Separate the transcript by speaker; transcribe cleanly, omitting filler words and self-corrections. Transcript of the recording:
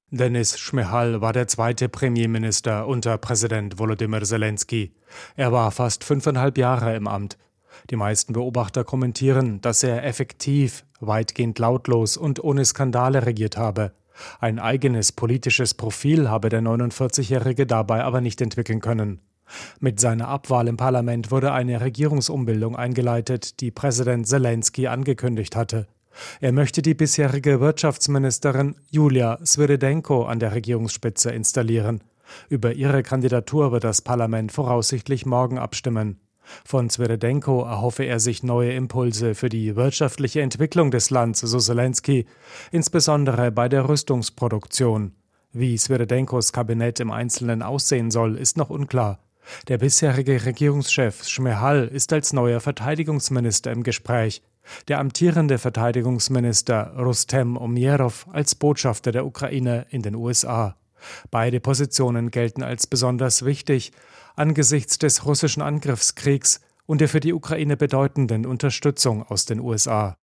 Speaker 1: Denis Šmyhal war der zweite Premierminister unter Präsident Volodymyr Zelensky. Er war fast 5,5 Jahre im Amt. Die meisten Beobachter kommentieren, dass er effektiv, weitgehend lautlos und ohne Skandale regiert habe. Ein eigenes politisches Profil habe der 49-Jährige dabei aber nicht entwickeln können. Mit seiner Abwahl im Parlament wurde eine Regierungsumbildung eingeleitet, die Präsident Zelensky angekündigt hatte. Er möchte die bisherige Wirtschaftsministerin Julia Swirydenko an der Regierungsspitze installieren. Über ihre Kandidatur wird das Parlament voraussichtlich morgen abstimmen. Von Swirydenko erhoffe er sich neue Impulse für die wirtschaftliche Entwicklung des Landes, so Zelensky, insbesondere bei der Rüstungsproduktion. Wie Swirydenkos Kabinett im Einzelnen aussehen soll, ist noch unklar. Der bisherige Regierungschef Šmyhal ist als neuer Verteidigungsminister im Gespräch. Der amtierende Verteidigungsminister Rustem Umerov als Botschafter der Ukraine in den USA. Beide Positionen gelten als besonders wichtig angesichts des russischen Angriffskriegs und der für die Ukraine bedeutenden Unterstützung aus den USA.